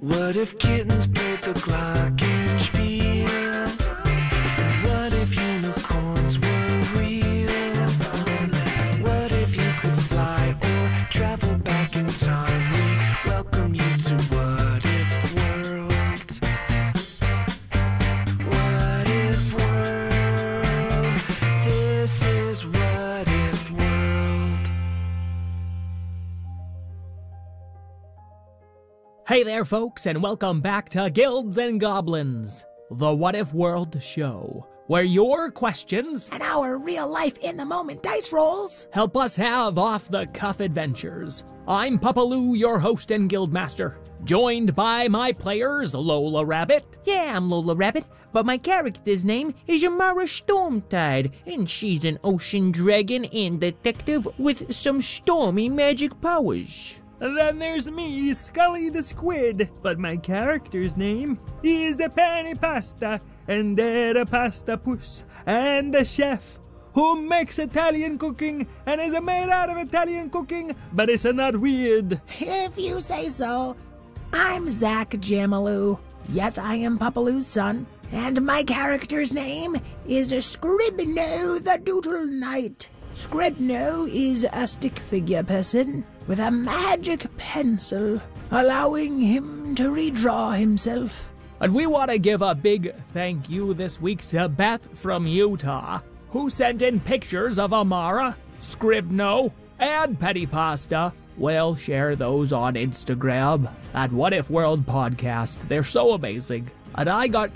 What if kittens played the glockenspiel? And what if unicorns were real? What if you could fly or travel back in time? We welcome you to What If World. What If World? This is What If World. Hey there, folks, and welcome back to Guilds and Goblins, the What If World show, where your questions and our real-life, in-the-moment dice rolls help us have off-the-cuff adventures. I'm Papaloo, your host and guildmaster, joined by my players, Lola Rabbit. Yeah, I'm Lola Rabbit, but my character's name is Amara Stormtide, and she's an ocean dragon and detective with some stormy magic powers. And then there's me, Scully the Squid, but my character's name is a Penny Pasta, and they're a pasta puss, and a chef who makes Italian cooking and is made out of Italian cooking, but it's not weird. If you say so. I'm Zach Jamaloo. Yes, I am Papaloo's son, and my character's name is Scribno the Doodle Knight. Scribno is a stick figure person with a magic pencil, allowing him to redraw himself. And we want to give a big thank you this week to Beth from Utah, who sent in pictures of Amara, Scribno, and Petty Pasta. We'll share those on Instagram at What If World Podcast. They're so amazing. And I got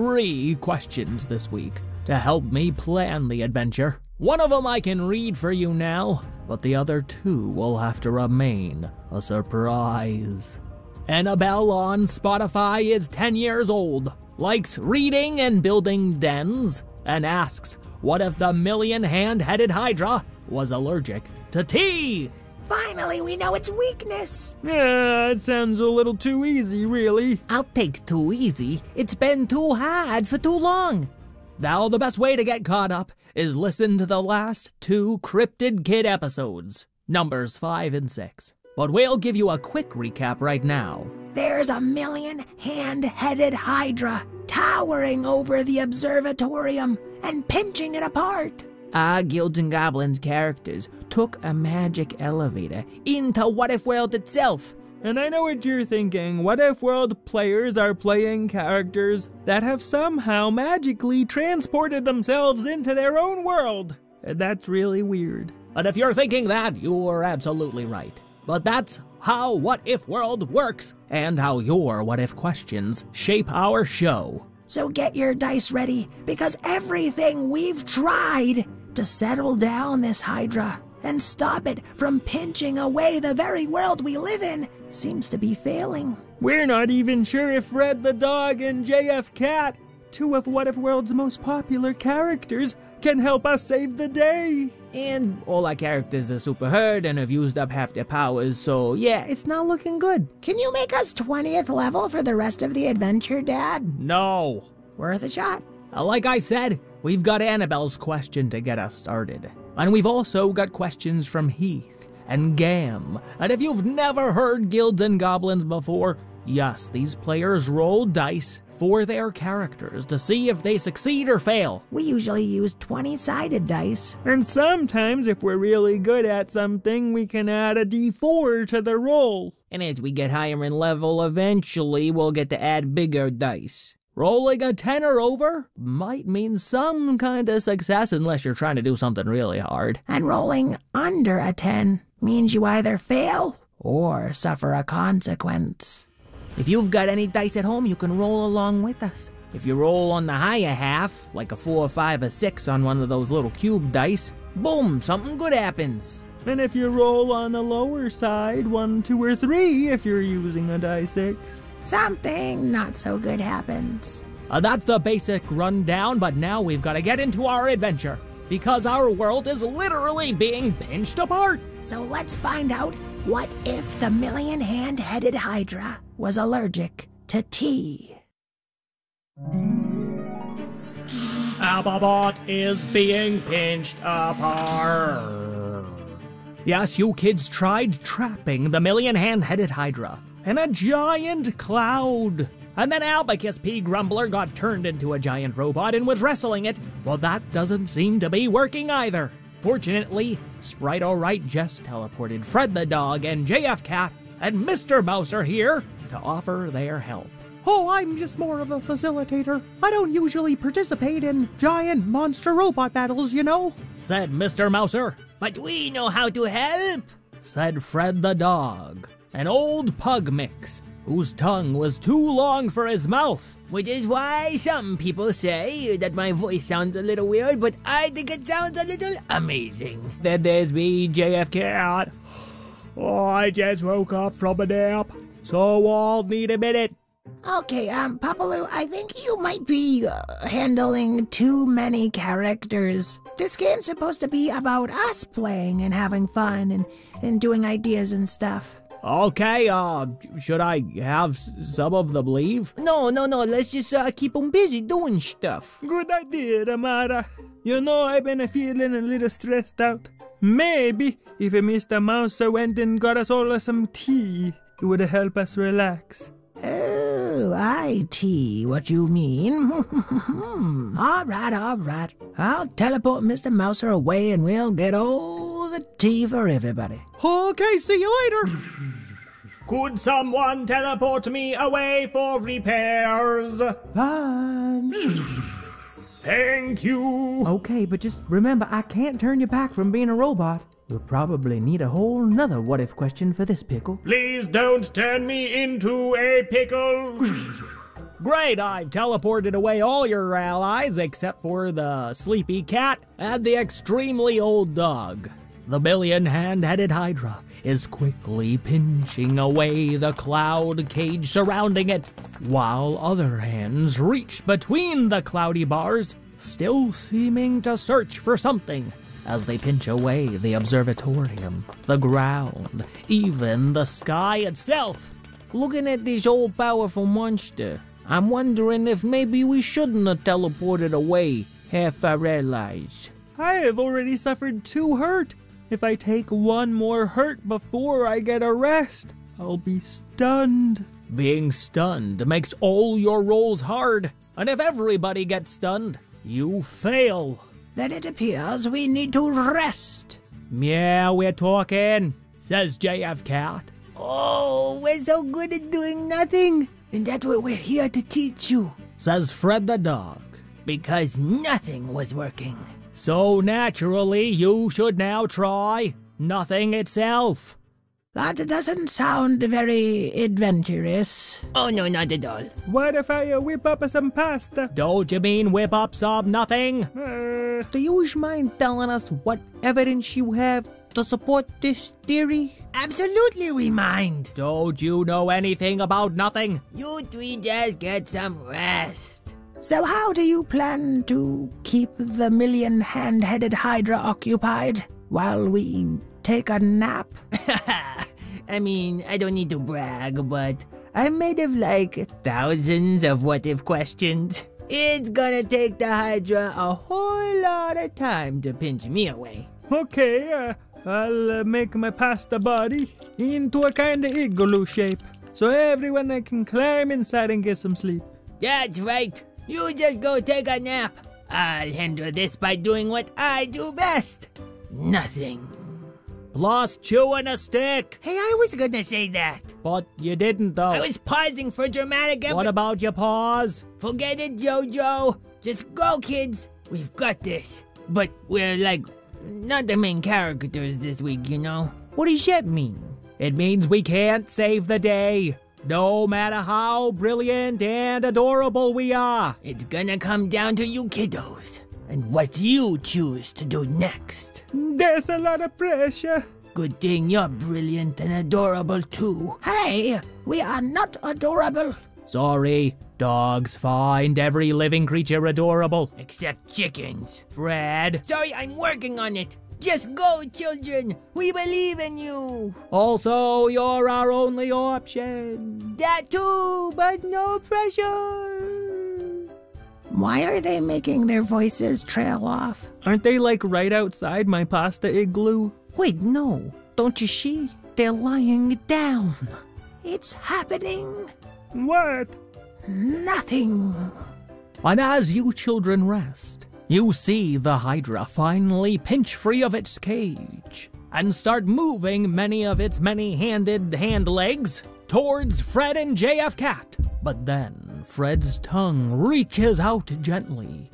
3 questions this week to help me plan the adventure. One of them I can read for you now, but the other 2 will have to remain a surprise. Annabelle on Spotify is 10 years old, likes reading and building dens, and asks, what if the million-hand-headed Hydra was allergic to tea? Finally, we know its weakness. Yeah, it sounds a little too easy, really. I'll take too easy. It's been too hard for too long. Now, the best way to get caught up is listen to the last 2 Cryptid Kid episodes, numbers 5 and 6. But we'll give you a quick recap right now. There's a million-hand-headed Hydra towering over the observatorium and pinching it apart. Our Guilds and Goblins characters took a magic elevator into What If World itself. And I know what you're thinking. What if World players are playing characters that have somehow magically transported themselves into their own world? And that's really weird. And if you're thinking that, you're absolutely right. But that's how What If World works, and how your What If questions shape our show. So get your dice ready, because everything we've tried to settle down this Hydra and stop it from pinching away the very world we live in seems to be failing. We're not even sure if Red the Dog and JF Cat, 2 of What If World's most popular characters, can help us save the day. And all our characters are super hurt and have used up half their powers, so yeah, it's not looking good. Can you make us 20th level for the rest of the adventure, Dad? No. Worth a shot. Like I said, we've got Annabelle's question to get us started. And we've also got questions from Heath and Gam. And if you've never heard Guilds and Goblins before, yes, these players roll dice for their characters to see if they succeed or fail. We usually use 20-sided dice. And sometimes, if we're really good at something, we can add a D4 to the roll. And as we get higher in level, eventually we'll get to add bigger dice. Rolling a 10 or over might mean some kind of success unless you're trying to do something really hard. And rolling under a 10 means you either fail or suffer a consequence. If you've got any dice at home, you can roll along with us. If you roll on the higher half, like a 4, 5, or 6 on one of those little cube dice, boom, something good happens. And if you roll on the lower side, 1, 2, or 3 if you're using a die 6, something not so good happens. That's the basic rundown, but now we've got to get into our adventure, because our world is literally being pinched apart. So let's find out, what if the million-hand-headed Hydra was allergic to tea? Albabot is being pinched apart. Yes, you kids tried trapping the million-hand-headed Hydra, and a giant cloud. And then Albicus P. Grumbler got turned into a giant robot and was wrestling it. Well, that doesn't seem to be working either. Fortunately, Sprite Alright just teleported Fred the dog and JF Cat and Mr. Mouser here to offer their help. Oh, I'm just more of a facilitator. I don't usually participate in giant monster robot battles, you know, said Mr. Mouser. But we know how to help, said Fred the dog, an old pug mix whose tongue was too long for his mouth. Which is why some people say that my voice sounds a little weird, but I think it sounds a little amazing. Then there's me, JF Cat. Oh, I just woke up from a nap, so I'll need a minute. Okay, Papaloo, I think you might be handling too many characters. This game's supposed to be about us playing and having fun and doing ideas and stuff. Okay, should I have some of them leave? No, let's just keep them busy doing stuff. Good idea, Amara. You know, I've been feeling a little stressed out. Maybe if Mr. Mouser went and got us all some tea, it would help us relax. Oh, I see what you mean. All right. I'll teleport Mr. Mouser away and we'll get all the tea for everybody. Okay, see you later. Could someone teleport me away for repairs? Fine. Thank you. Okay, but just remember, I can't turn you back from being a robot. We'll probably need a whole nother what-if question for this pickle. Please don't turn me into a pickle. Great, I've teleported away all your allies except for the sleepy cat and the extremely old dog. The million-hand-headed Hydra is quickly pinching away the cloud cage surrounding it, while other hands reach between the cloudy bars, still seeming to search for something as they pinch away the observatorium, the ground, even the sky itself. Looking at this old powerful monster, I'm wondering if maybe we shouldn't have teleported away half our allies. I have already suffered 2 hurt. If I take 1 more hurt before I get a rest, I'll be stunned. Being stunned makes all your rolls hard, and if everybody gets stunned, you fail. Then it appears we need to rest. Yeah, we're talking, says JF Cat. Oh, we're so good at doing nothing. And that's what we're here to teach you, says Fred the dog. Because nothing was working. So naturally, you should now try nothing itself. That doesn't sound very adventurous. Oh, no, not at all. What if I whip up some pasta? Don't you mean whip up some nothing? Do you mind telling us what evidence you have to support this theory? Absolutely we mind. Don't you know anything about nothing? You 3 just get some rest. So how do you plan to keep the million-hand-headed Hydra occupied while we take a nap? I mean, I don't need to brag, but I'm made of like thousands of what-if questions. It's gonna take the Hydra a whole lot of time to pinch me away. Okay, I'll make my pasta body into a kind of igloo shape, so everyone can climb inside and get some sleep. That's right. You just go take a nap. I'll handle this by doing what I do best. Nothing. Plus chewing a stick. Hey, I was gonna say that. But you didn't though. I was pausing for dramatic effect. What about your pause? Forget it, Jojo. Just go, kids. We've got this. But we're like, not the main characters this week, you know? What does that mean? It means we can't save the day. No matter how brilliant and adorable we are. It's gonna come down to you kiddos and what you choose to do next. There's a lot of pressure. Good thing you're brilliant and adorable too. Hey, we are not adorable. Sorry, dogs find every living creature adorable. Except chickens. Fred. Sorry, I'm working on it. Just go, children. We believe in you. Also, you're our only option. That too, but no pressure. Why are they making their voices trail off? Aren't they like right outside my pasta igloo? Wait, no. Don't you see? They're lying down. It's happening. What? Nothing. And as you children rest, you see the Hydra finally pinch free of its cage and start moving many of its many-handed hand legs towards Fred and JF Cat. But then Fred's tongue reaches out gently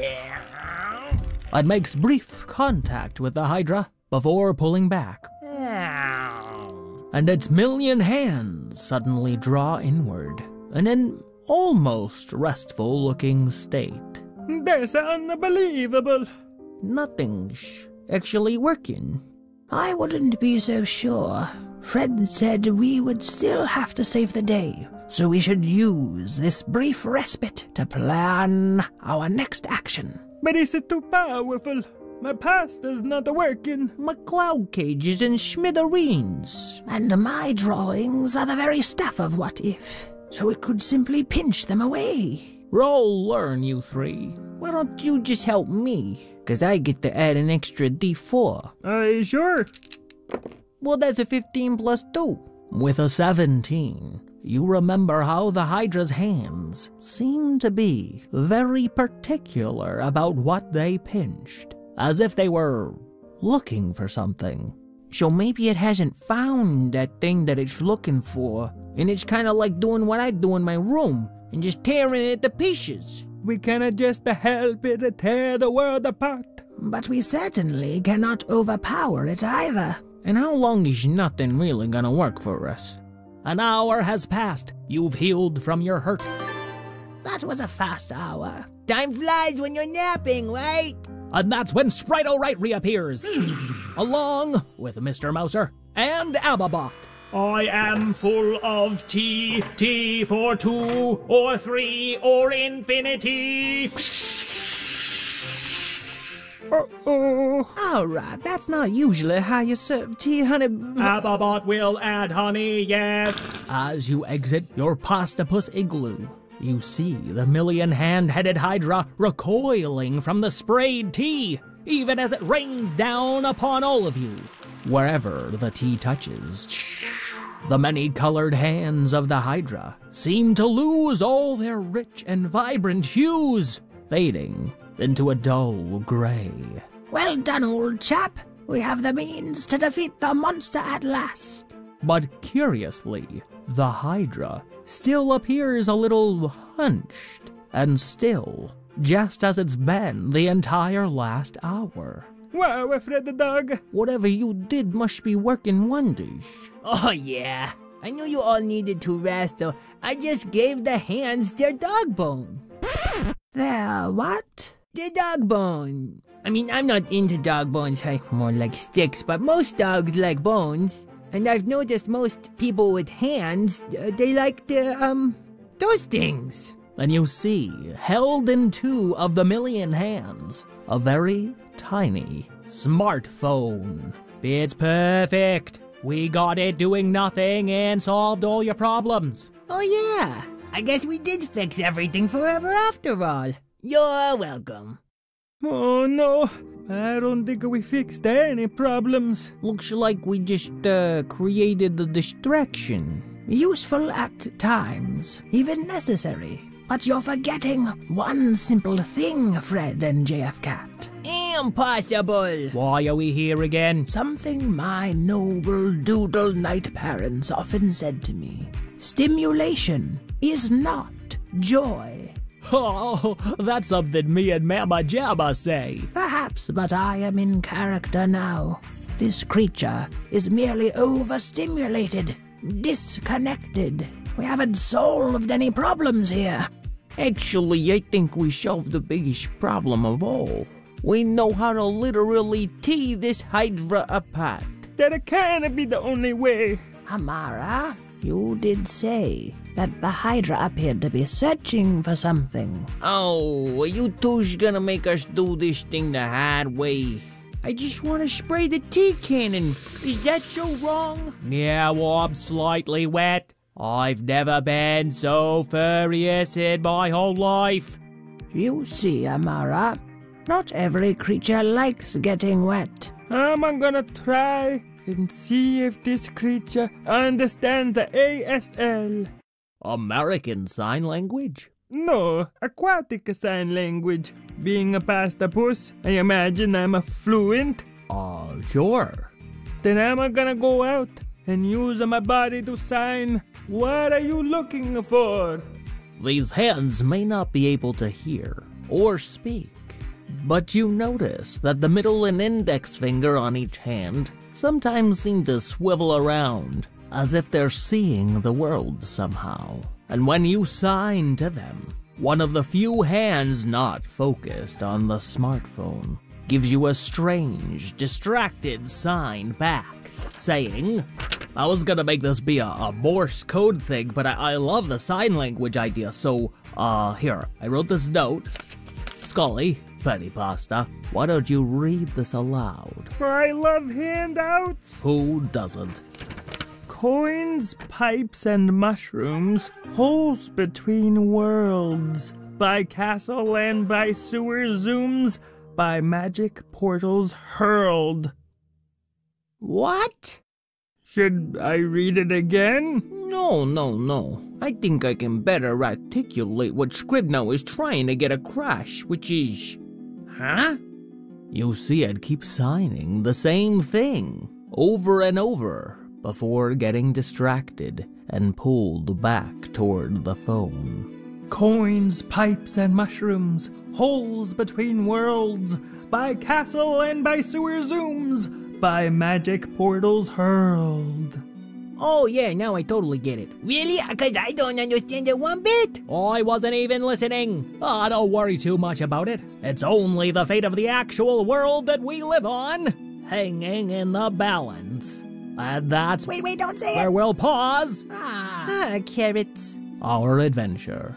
and makes brief contact with the Hydra before pulling back. And its million hands suddenly draw inward in an almost restful-looking state. That's unbelievable. Nothing's actually working. I wouldn't be so sure. Fred said we would still have to save the day, so we should use this brief respite to plan our next action. But it's too powerful. My pasta's not working. My cloud cage is in smithereens. And my drawings are the very stuff of What If, so it could simply pinch them away. Roll learn, you three. Why don't you just help me? 'Cause I get to add an extra D4. Sure. Well, that's a 15 plus 2. With a 17, you remember how the Hydra's hands seem to be very particular about what they pinched, as if they were looking for something. So maybe it hasn't found that thing that it's looking for, and it's kind of like doing what I do in my room, and just tearing it to pieces. We cannot just help it tear the world apart. But we certainly cannot overpower it either. And how long is nothing really gonna work for us? An hour has passed. You've healed from your hurt. That was a fast hour. Time flies when you're napping, right? And that's when Sprite Right reappears, along with Mr. Mouser and Ababot. I am full of tea, tea for 2 or 3 or infinity. Uh-oh. Alright, that's not usually how you serve tea, honey. Ababot will add honey, yes. As you exit your Pastapus igloo, you see the million-hand-headed Hydra recoiling from the sprayed tea, even as it rains down upon all of you. Wherever the tea touches, the many-colored hands of the Hydra seem to lose all their rich and vibrant hues, fading into a dull gray. Well done, old chap. We have the means to defeat the monster at last. But curiously, the Hydra still appears a little hunched and still, just as it's been the entire last hour. Wow, Fred the dog. Whatever you did must be working wonders. Oh yeah, I knew you all needed to rest, so I just gave the hands their dog bone. Their what? Their dog bone. I mean, I'm not into dog bones, I more like sticks, but most dogs like bones. And I've noticed most people with hands, they like those things. And you see, held in 2 of the million hands, a very tiny smartphone. It's perfect. We got it doing nothing and solved all your problems. Oh yeah, I guess we did fix everything forever after all. You're welcome. Oh no, I don't think we fixed any problems. Looks like we just created a distraction. Useful at times, even necessary. But you're forgetting one simple thing, Fred and JF Cat. Impossible! Why are we here again? Something my noble Doodle Knight parents often said to me. Stimulation is not joy. Oh, that's something me and Mama Jabba say. Perhaps, but I am in character now. This creature is merely overstimulated, disconnected. We haven't solved any problems here. Actually, I think we solved the biggest problem of all. We know how to literally tee this Hydra apart. That can't be the only way. Amara, you did say that the Hydra appeared to be searching for something. Oh, you two's gonna make us do this thing the hard way. I just want to spray the tea cannon. Is that so wrong? Yeah, well, I'm slightly wet. I've never been so furious in my whole life. You see, Amara, not every creature likes getting wet. I'm gonna try. and see if this creature understands the ASL. American Sign Language? No, aquatic sign language. Being a pastapus, I imagine I'm fluent. Sure. Then I'm gonna go out and use my body to sign. What are you looking for? These hands may not be able to hear or speak, but you notice that the middle and index finger on each hand sometimes seem to swivel around as if they're seeing the world somehow. And when you sign to them, one of the few hands not focused on the smartphone gives you a strange, distracted sign back, saying, I was gonna make this be a Morse code thing, but I love the sign language idea, so, here, I wrote this note. Scully, Petty Pasta, why don't you read this aloud? I love handouts. Who doesn't? Coins, pipes, and mushrooms, holes between worlds, by castle and by sewer zooms, by magic portals hurled. What? Should I read it again? No. I think I can better articulate what Scribno is trying to get across, which is... Huh? You see, I'd keep signing the same thing, over and over, before getting distracted and pulled back toward the phone. Coins, pipes, and mushrooms, holes between worlds, by castle and by sewer zooms, by magic portals hurled. Oh yeah, now I totally get it. Really? Because I don't understand it one bit. I wasn't even listening. Don't worry too much about it. It's only the fate of the actual world that we live on, hanging in the balance. And that's Wait, don't say where it. we'll pause Carrots. our adventure.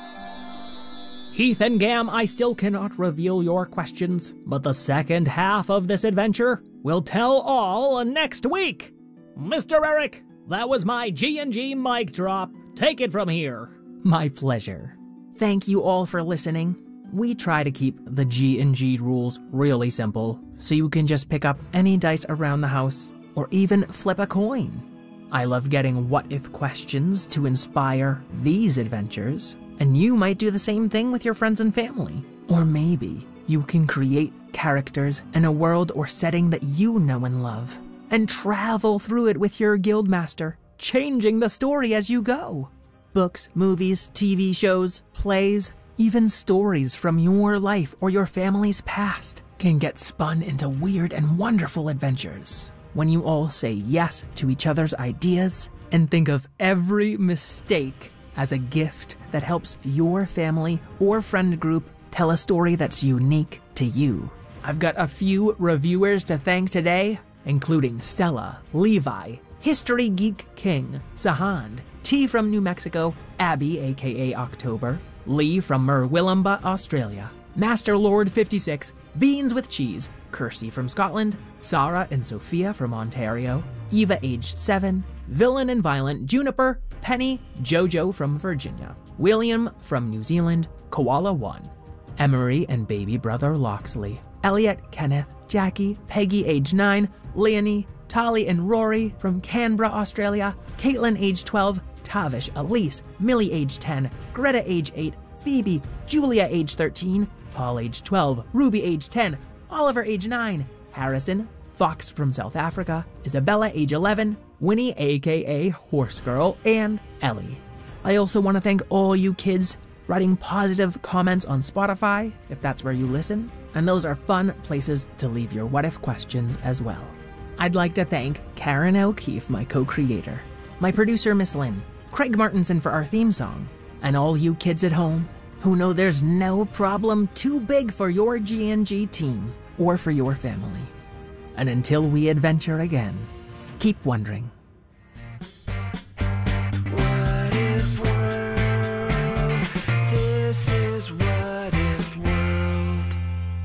Heath and Gam, I still cannot reveal your questions, but the second half of this adventure will tell all next week. Mr. Eric, that was my G&G mic drop. Take it from here. My pleasure. Thank you all for listening. We try to keep the G&G rules really simple, so you can just pick up any dice around the house, or even flip a coin. I love getting what-if questions to inspire these adventures, and you might do the same thing with your friends and family. Or maybe you can create characters in a world or setting that you know and love, and travel through it with your guildmaster, changing the story as you go. Books, movies, TV shows, plays, even stories from your life or your family's past can get spun into weird and wonderful adventures when you all say yes to each other's ideas and think of every mistake as a gift that helps your family or friend group tell a story that's unique to you. I've got a few reviewers to thank today, including Stella, Levi, History Geek King, Sahand, T from New Mexico, Abby aka October, Lee from Murwillumbah, Australia, Master Lord 56, Beans with Cheese, Kirsty from Scotland, Sarah and Sophia from Ontario, Eva aged 7, Villain and Violent, Juniper, Penny, Jojo from Virginia, William from New Zealand, Koala 1, Emery and baby brother Loxley, Elliot, Kenneth, Jackie, Peggy age 9, Leonie, Tali and Rory from Canberra, Australia, Caitlin age 12, Tavish, Elise, Millie age 10, Greta age 8, Phoebe, Julia age 13, Paul age 12, Ruby age 10, Oliver age 9, Harrison, Fox from South Africa, Isabella age 11, Winnie aka Horse Girl, and Ellie. I also want to thank all you kids writing positive comments on Spotify, if that's where you listen, and those are fun places to leave your what-if questions as well. I'd like to thank Karen O'Keefe, my co-creator, my producer Miss Lynn, Craig Martinson for our theme song, and all you kids at home who know there's no problem too big for your G&G team or for your family. And until we adventure again, keep wondering. What if world? This is What If World.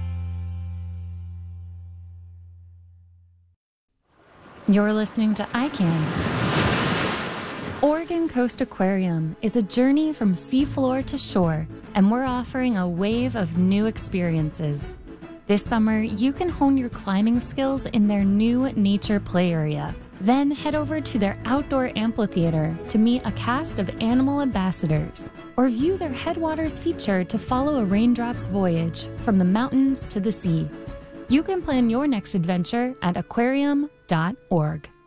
You're listening to iCan. Oregon Coast Aquarium is a journey from seafloor to shore, and we're offering a wave of new experiences. This summer, you can hone your climbing skills in their new nature play area. Then head over to their outdoor amphitheater to meet a cast of animal ambassadors, or view their Headwaters feature to follow a raindrop's voyage from the mountains to the sea. You can plan your next adventure at aquarium.org.